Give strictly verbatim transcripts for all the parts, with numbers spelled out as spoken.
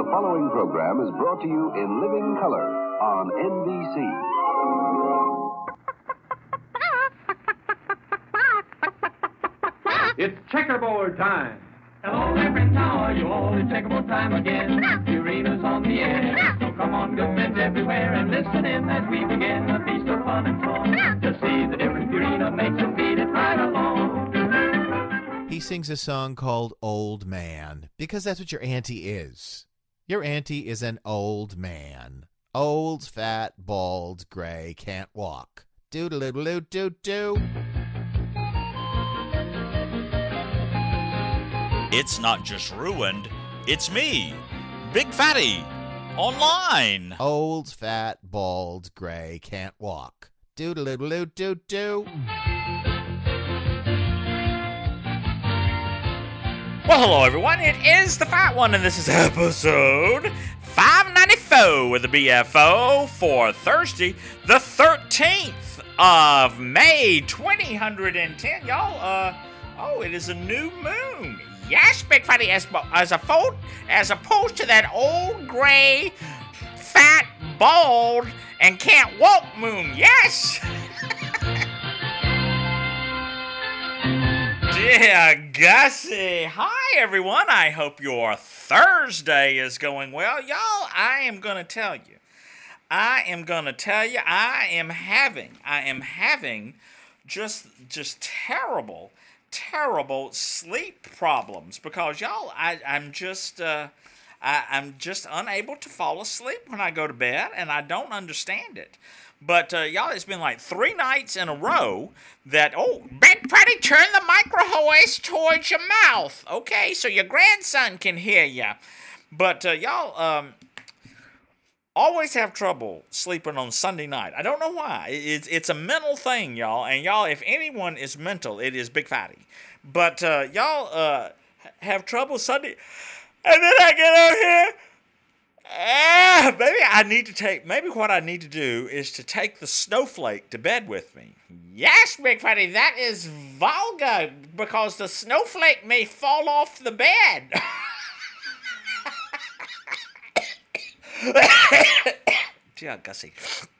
following program is brought to you in living color on N B C. It's checkerboard time. Hello, Reverend Tower, you old checkerboard time again. Purina's on the air, so come on, good friends everywhere, and listen in as we begin a feast of fun and song. To see the difference Purina makes and beat it right along. He sings a song called Old Man, because that's what your auntie is. Your auntie is an old man. Old, fat, bald, gray, can't walk. Doodle-doodle-doo-doo-doo. It's not just ruined, it's me, Big Fatty, online. Old, fat, bald, gray, can't walk. Doodle-doodle-doo-doo-doo. Well, hello everyone, it is the Fat One, and this is episode five ninety-four with the B F O for Thursday, the thirteenth of May, twenty ten. Y'all, uh, oh, it is a new moon. Yes, Big Fatty, as, as, a fo- as opposed to that old gray, fat, bald, and can't walk moon. Yes! Dear Gussie. Hi, everyone. I hope your Thursday is going well. Y'all, I am going to tell you. I am going to tell you, I am having, I am having just, just terrible terrible sleep problems because y'all I, I'm just uh, I, I'm just unable to fall asleep when I go to bed, and I don't understand it. But uh, y'all, it's been like three nights in a row that, oh, Big Fatty, turn the micro hoist towards your mouth. Okay, so your grandson can hear you. But uh, y'all um always have trouble sleeping on Sunday night. I don't know why. It's it's a mental thing, y'all. And y'all, if anyone is mental, it is Big Fatty. But uh, y'all uh, have trouble Sunday, and then I get out here. Ah, maybe I need to take. Maybe what I need to do is to take the snowflake to bed with me. Yes, Big Fatty, that is vulgar because the snowflake may fall off the bed. Dear Gussie.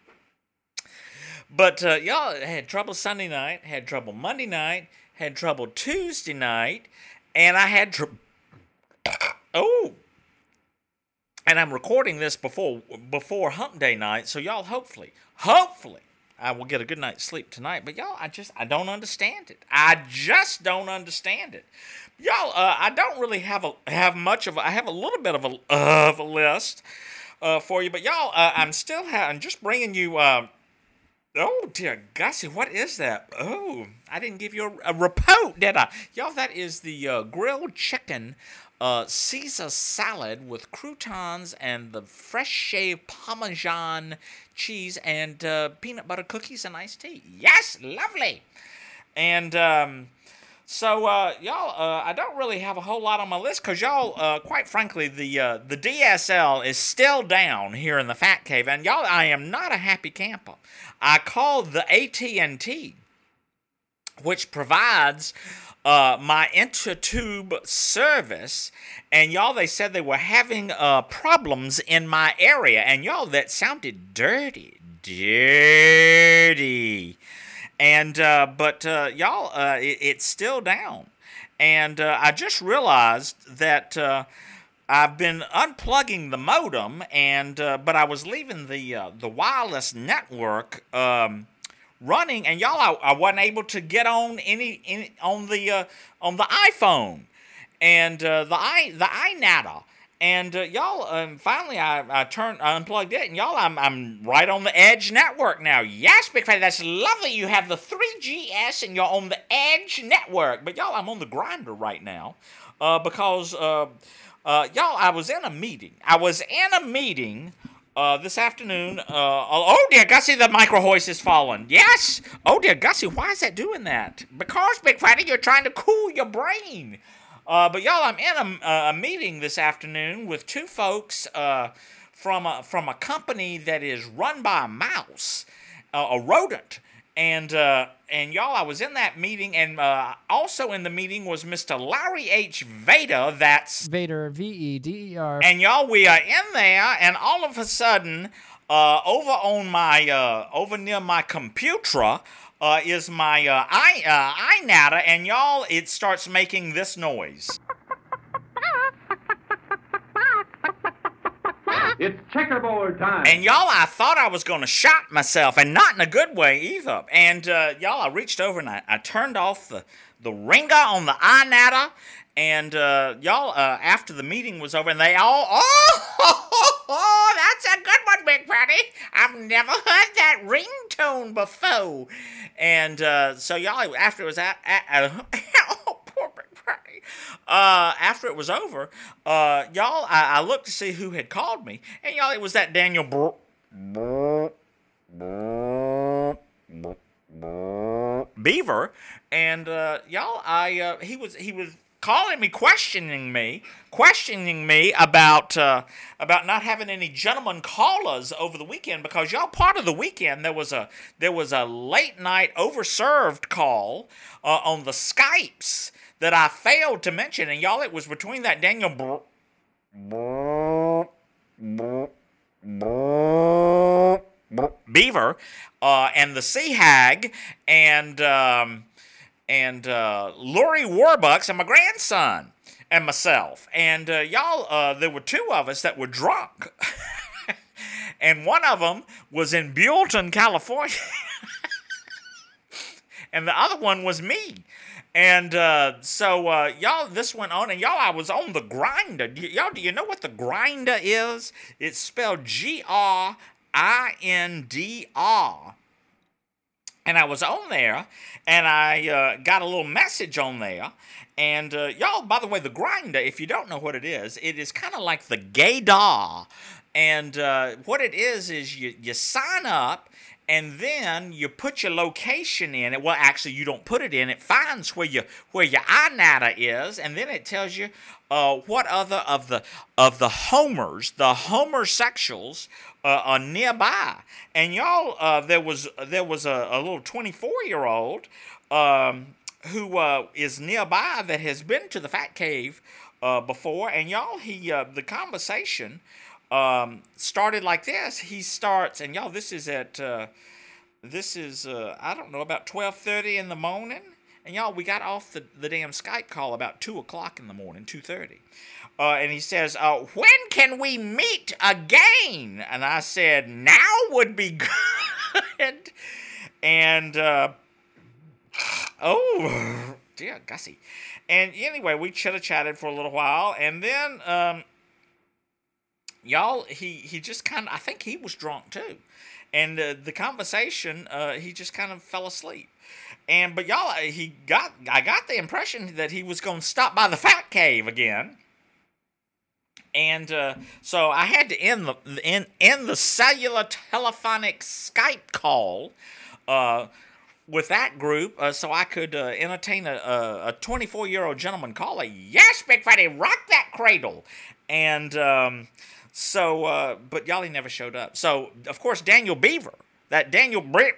But uh, y'all had trouble Sunday night, had trouble Monday night, had trouble Tuesday night, and I had trouble. Oh, and I'm recording this before before Hump Day night, so y'all, hopefully, hopefully, I will get a good night's sleep tonight. But y'all, I just I don't understand it. I just don't understand it. Y'all, uh, I don't really have a have much of a, I have a little bit of a uh, of a list. Uh, for you, but y'all, uh, I'm still ha- I'm just bringing you. Uh, oh dear Gussie, what is that? Oh, I didn't give you a, a report, did I? Y'all, that is the uh, grilled chicken uh, Caesar salad with croutons and the fresh shaved Parmesan cheese and uh, peanut butter cookies and iced tea. Yes, lovely. And um, So, uh, y'all, uh, I don't really have a whole lot on my list because y'all, uh, quite frankly, the uh, the D S L is still down here in the Fat Cave, and y'all, I am not a happy camper. I called the A T and T, which provides uh, my intertube service, and y'all, they said they were having uh, problems in my area, and y'all, that sounded dirty, dirty. And, uh, but, uh, y'all, uh, it, it's still down. And, uh, I just realized that, uh, I've been unplugging the modem, and, uh, but I was leaving the, uh, the wireless network, um, running, and y'all, I, I wasn't able to get on any, any on the, uh, on the iPhone, and, uh, the i, the iNata. And uh, y'all, um, finally, I, I turned, I unplugged it, and y'all, I'm I'm right on the Edge network now. Yes, Big Fatty, that's lovely. You have the three G S, and you're on the Edge network. But y'all, I'm on the grinder right now, uh, because uh, uh, y'all, I was in a meeting. I was in a meeting uh, this afternoon. Uh, oh dear, Gussie, the micro hoist is falling. Yes. Oh dear, Gussie, why is that doing that? Because, Big Fatty, you're trying to cool your brain. Uh, but y'all, I'm in a, a meeting this afternoon with two folks uh, from a, from a company that is run by a mouse, uh, a rodent, And uh, and y'all, I was in that meeting, and uh, also in the meeting was Mister Larry H. Vader. That's Vader, V E D E R. And y'all, we are in there, and all of a sudden, uh, over on my uh, over near my computer, uh, is my uh, i uh, iNatter, and y'all, it starts making this noise. It's checkerboard time. And y'all, I thought I was going to shot myself, and not in a good way either. And uh, y'all, I reached over and I, I turned off the, the ringer on the iNatter. And uh, y'all, uh, after the meeting was over, and they all, oh, oh, oh, that's a good one, Big Patty. I've never heard that ringtone before. And uh, so y'all, after it was at, at, at oh, poor Big Patty. Uh, after it was over, uh, y'all, I, I looked to see who had called me, and y'all, it was that Daniel Br- Br- Br- Br- Beaver, and uh, y'all, I uh, he was he was calling me, questioning me, questioning me about uh, about not having any gentlemen callers over the weekend, because y'all, part of the weekend there was a there was a late night overserved call uh, on the Skypes that I failed to mention, and y'all, it was between that Daniel Br- Br- Br- Br- Br- Beaver uh, and the Sea Hag and um, and uh, Lurie Warbucks and my grandson and myself, and uh, y'all, uh, there were two of us that were drunk, and one of them was in Buellton, California, and the other one was me. And uh, so, uh, y'all, this went on, and y'all, I was on the grinder. Y- y'all, do you know what the grinder is? It's spelled G R I N D R. And I was on there, and I uh, got a little message on there. And uh, y'all, by the way, the grinder, if you don't know what it is, it is kind of like the gaydar. And uh, what it is is you, you sign up, and then you put your location in it. Well, actually, you don't put it in. It finds where you where your iNatter is, and then it tells you uh, what other of the of the homers, the homosexuals, uh, are nearby. And y'all, uh, there was there was a, a little twenty-four year old um, who uh, is nearby that has been to the Fat Cave uh, before, and y'all, he uh, the conversation. Um, started like this. He starts, and y'all, this is at, uh, this is, uh, I don't know, about twelve thirty in the morning. And y'all, we got off the, the damn Skype call about two o'clock in the morning, two thirty. Uh, and he says, uh, when can we meet again? And I said, now would be good. And, uh, oh, dear Gussie. And anyway, we chitter-chatted for a little while, and then, um, y'all, he, he just kind of, I think he was drunk too. And uh, the conversation, uh, he just kind of fell asleep. And, but y'all, he got, I got the impression that he was going to stop by the Fat Cave again. And uh, so I had to end the, end, end the cellular telephonic Skype call uh, with that group uh, so I could uh, entertain a twenty-four-year-old gentleman caller. Yes, Big Fatty, rock that cradle. And, um... So, uh, but y'all, he never showed up. So, of course, Daniel Beaver, that Daniel Bre-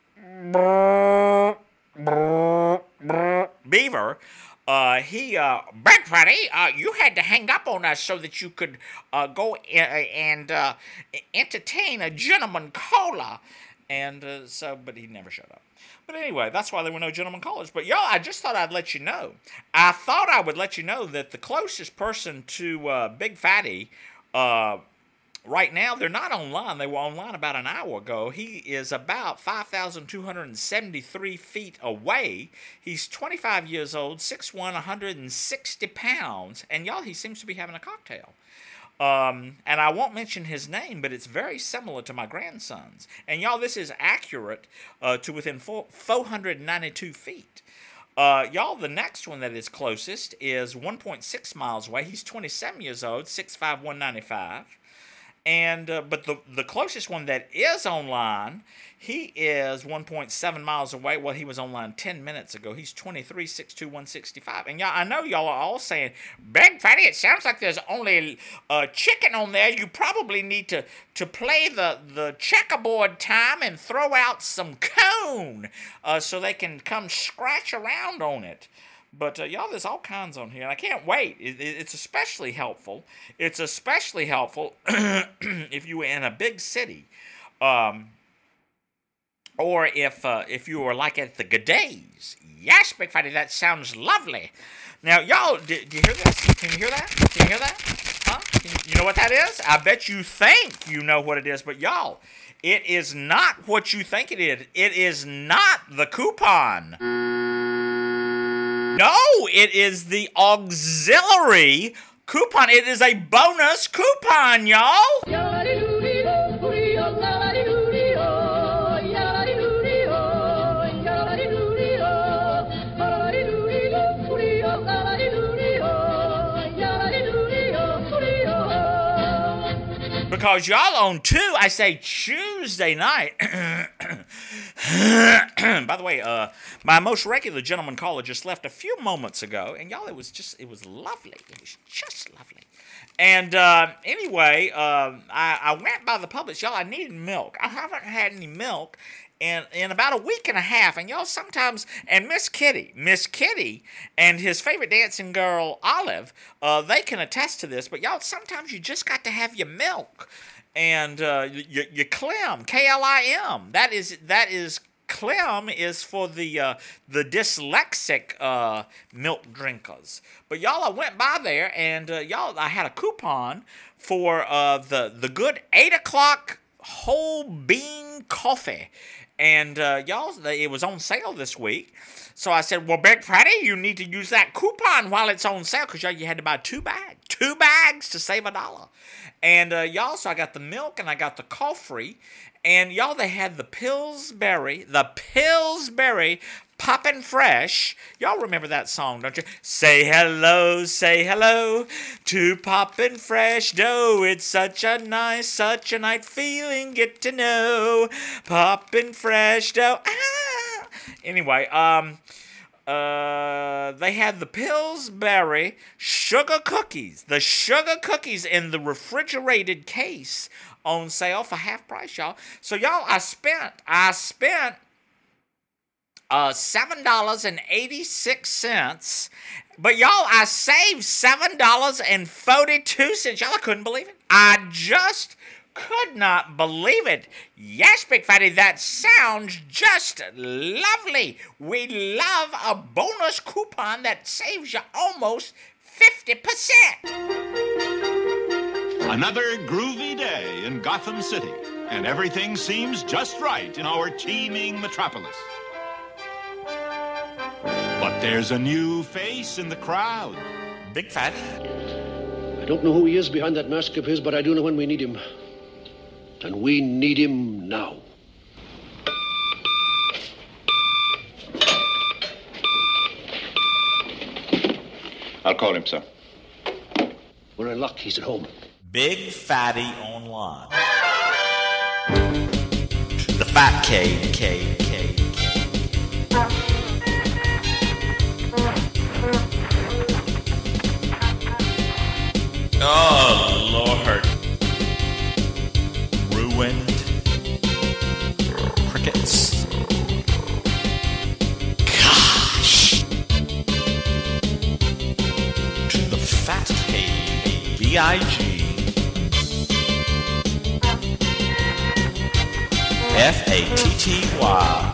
Beaver, uh, he, uh, Big Fatty, uh, you had to hang up on us so that you could uh, go uh, and uh, entertain a gentleman caller. And uh, so, but he never showed up. But anyway, that's why there were no gentlemen callers. But y'all, I just thought I'd let you know. I thought I would let you know that the closest person to uh, Big Fatty, Uh, right now, they're not online. They were online about an hour ago. He is about five thousand two hundred seventy-three feet away. He's twenty-five years old, six one, one hundred sixty pounds. And y'all, he seems to be having a cocktail. Um, and I won't mention his name, but it's very similar to my grandson's. And y'all, this is accurate uh, to within four, four hundred ninety-two feet. Uh, y'all, the next one that is closest is one point six miles away. He's twenty-seven years old, six five, one ninety-five. And uh, but the the closest one that is online, he is one point seven miles away. Well, he was online ten minutes ago. He's twenty-three six two one sixty-five. And y'all, I know y'all are all saying, Big Fatty, it sounds like there's only uh, chicken on there. You probably need to, to play the, the checkerboard time and throw out some cone uh, so they can come scratch around on it. But, uh, y'all, there's all kinds on here, and I can't wait. It, it, it's especially helpful. It's especially helpful if you were in a big city. Um, or if uh, if you were like at the G'days. Yes, Big Fatty, that sounds lovely. Now, y'all, do, do you hear this? Can you hear that? Can you hear that? Huh? Can you, you know what that is? I bet you think you know what it is, but y'all, it is not what you think it is. It is not the coupon. No, it is the auxiliary coupon. It is a bonus coupon, y'all. Because y'all on two, I say Tuesday night. By the way, uh, my most regular gentleman caller just left a few moments ago, and y'all, it was just, it was lovely. It was just lovely. And uh, anyway, uh, I, I went by the Publix. Y'all, I needed milk. I haven't had any milk in, in about a week and a half. And y'all sometimes, and Miss Kitty, Miss Kitty and his favorite dancing girl, Olive, uh, they can attest to this. But y'all, sometimes you just got to have your milk. And uh, your, your Clem, K L I M, that is, that is, Clem is for the uh, the dyslexic uh, milk drinkers. But y'all, I went by there, and uh, y'all, I had a coupon for uh, the, the good eight o'clock whole bean coffee. And uh, y'all, it was on sale this week. So I said, well, Big Fatty, you need to use that coupon while it's on sale, because y'all, you had to buy two bags. Two bags to save a dollar. And uh, y'all, so I got the milk and I got the coffee. And y'all, they had the Pillsbury, the Pillsbury Poppin' Fresh. Y'all remember that song, don't you? Say hello, say hello to Poppin' Fresh dough. It's such a nice, such a nice feeling, get to know Poppin' Fresh dough. Ah! Anyway, um... Uh, they had the Pillsbury sugar cookies, the sugar cookies in the refrigerated case on sale for half price, y'all. So y'all, I spent, I spent uh seven dollars and eighty six cents, but y'all, I saved seven dollars and forty two cents. Y'all, I couldn't believe it. I just could not believe it. Yes, Big Fatty, that sounds just lovely. We love a bonus coupon that saves you almost fifty percent. Another groovy day in Gotham City, and everything seems just right in our teeming metropolis. But there's a new face in the crowd. Big Fatty. I don't know who he is behind that mask of his, but I do know when we need him. And we need him now. I'll call him, sir. We're in luck. He's at home. Big Fatty Online. The Fat K, K, K, K. Oh, Lord. Ruined. Crickets. Gosh. The Fat K, B I G. F A T T Y.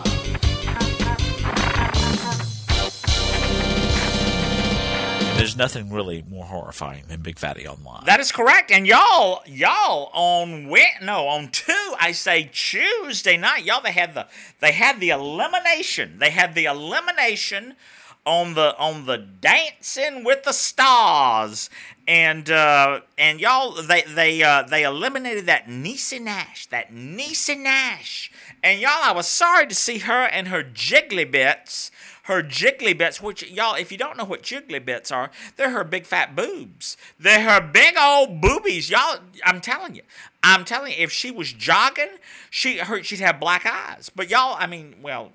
There's nothing really more horrifying than Big Fatty Online. That is correct. And y'all, y'all on Wed- no, on two, I say Tuesday night, y'all they had the they had the elimination. They had the elimination on the on the Dancing with the Stars. And uh, and y'all they they uh, they eliminated that Niecy Nash, that Niecy Nash. And y'all, I was sorry to see her and her jiggly bits. her jiggly bits, which, y'all, if you don't know what jiggly bits are, they're her big fat boobs. They're her big old boobies. Y'all, I'm telling you. I'm telling you, if she was jogging, she her, she'd have black eyes. But y'all, I mean, well...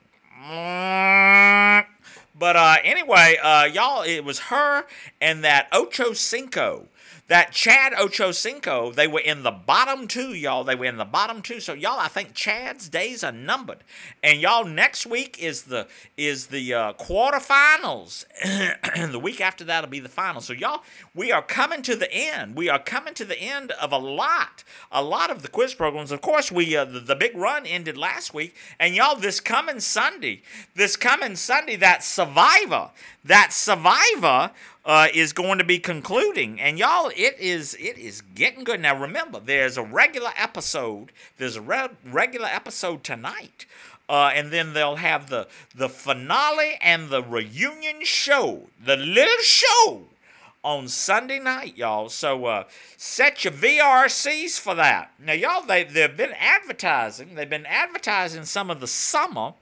But uh, anyway, uh, y'all, it was her and that Ocho Cinco. That Chad Ochocinco, they were in the bottom two, y'all. They were in the bottom two. So, y'all, I think Chad's days are numbered. And, y'all, next week is the is the uh, quarterfinals. And the week after that will be the final. So, y'all, we are coming to the end. We are coming to the end of a lot. A lot of the quiz programs. Of course, we uh, the, the big run ended last week. And, y'all, this coming Sunday, this coming Sunday, that Survivor, that Survivor... Uh, is going to be concluding, and y'all, it is it is getting good. Now, remember, there's a regular episode. There's a re- regular episode tonight, uh, and then they'll have the the finale and the reunion show, the little show, on Sunday night, y'all. So uh, set your V R Cs for that. Now, y'all, they they've been advertising. They've been advertising some of the summer,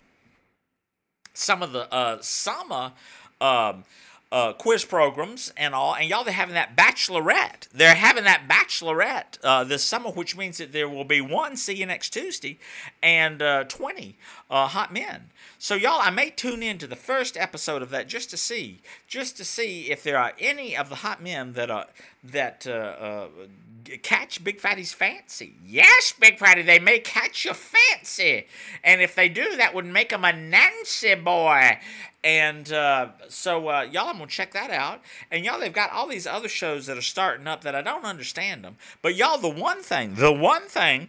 some of the uh, summer. Um, Uh, quiz programs and all, and y'all, they're having that bachelorette. They're having that bachelorette uh, this summer, which means that there will be one, see you next Tuesday, and uh, twenty uh, hot men. So, y'all, I may tune in to the first episode of that just to see, just to see if there are any of the hot men that are that uh, uh, catch Big Fatty's fancy. Yes, Big Fatty, they may catch your fancy, and if they do, that would make them a Nancy boy. And uh, so, uh, y'all, I'm going to check that out. And, y'all, they've got all these other shows that are starting up that I don't understand them. But, y'all, the one thing, the one thing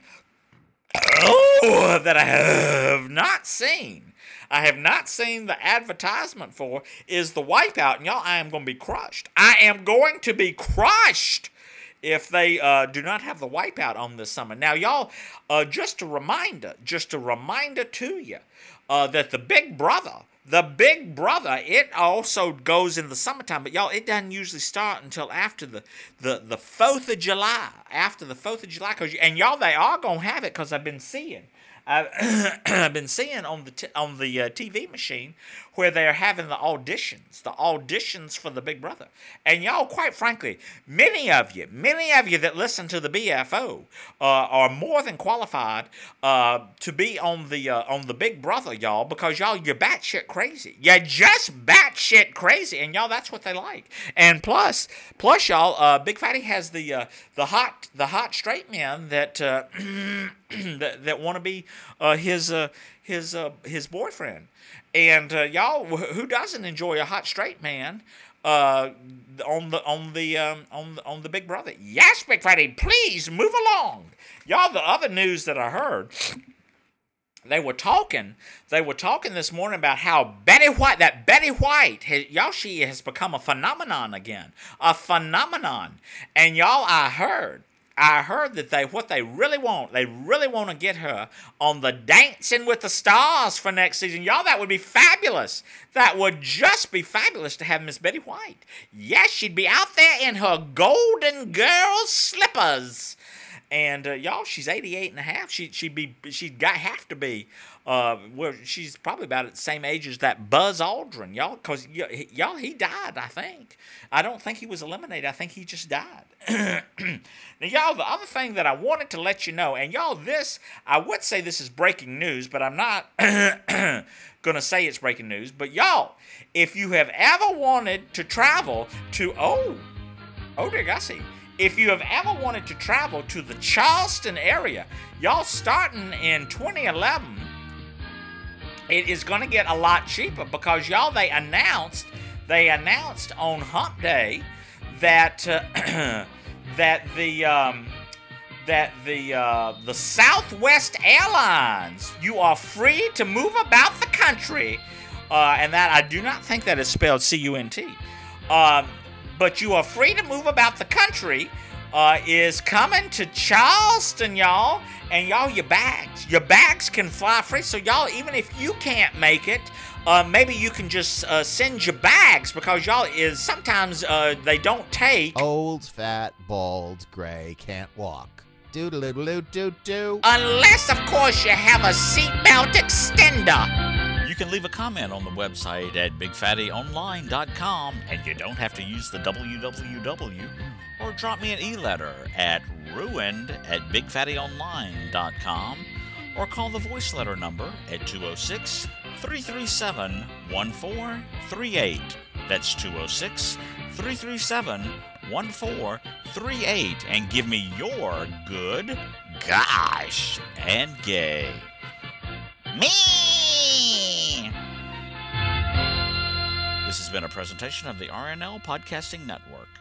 oh, that I have not seen, I have not seen the advertisement for is the Wipeout. And, y'all, I am going to be crushed. I am going to be crushed if they uh, do not have the Wipeout on this summer. Now, y'all, uh, just a reminder, just a reminder to you uh, that the Big Brother, The Big Brother, it also goes in the summertime, but y'all, it doesn't usually start until after the the, the fourth of July. After the fourth of July, cause, and y'all, they are going to have it because I've been seeing. I've, I've been seeing on the t- on the uh, T V machine where they're having the auditions, the auditions for the Big Brother. And y'all, quite frankly, many of you, many of you that listen to the B F O uh, are more than qualified uh, to be on the uh, on the Big Brother, y'all, because y'all, you're batshit crazy. You're just batshit crazy, and y'all, that's what they like. And plus, plus y'all, uh, Big Fatty has the uh, the hot the hot straight men that uh, that, that want to be uh, his uh, his uh, his boyfriend. And uh, y'all, who doesn't enjoy a hot straight man uh, on the on the um, on the, on the Big Brother? Yes, Big Fatty, please move along. Y'all, the other news that I heard, they were talking, they were talking this morning about how Betty White, that Betty White, has, y'all, she has become a phenomenon again, a phenomenon. And y'all, I heard. I heard that they what they really want, they really want to get her on the Dancing with the Stars for next season. Y'all, that would be fabulous. That would just be fabulous to have Miss Betty White. Yes, she'd be out there in her Golden Girl slippers. And uh, y'all, she's eighty-eight and a half. She she'd be she'd got have to be. Uh, well, she's probably about at the same age as that Buzz Aldrin, y'all, because y- y'all, he died, I think. I don't think he was eliminated. I think he just died. Now, y'all, the other thing that I wanted to let you know, and y'all, this, I would say this is breaking news, but I'm not going to say it's breaking news. But y'all, if you have ever wanted to travel to, oh, oh, dear Gussie. If you have ever wanted to travel to the Charleston area, y'all, starting in twenty eleven, it is going to get a lot cheaper because, y'all, they announced, they announced on Hump Day that uh, that the um, that the uh, the Southwest Airlines, you are free to move about the country, uh, and that I do not think that is spelled C U N T. Um, But you are free to move about the country, uh, is coming to Charleston, y'all. And y'all, your bags, your bags can fly free. So y'all, even if you can't make it, uh, maybe you can just uh, send your bags because y'all is sometimes uh, they don't take. Old, fat, bald, gray, can't walk. Doodle-doodle-doo-doo-doo. Unless, of course, you have a seatbelt extender. You can leave a comment on the website at big fatty online dot com, and you don't have to use the w w w, or drop me an e-letter at ruined at big fatty online dot com, or call the voice letter number at two oh six, three three seven, one four three eight. That's two oh six, three three seven, one four three eight, and give me your good, gosh, and gay. Me! This has been a presentation of the R N L Podcasting Network.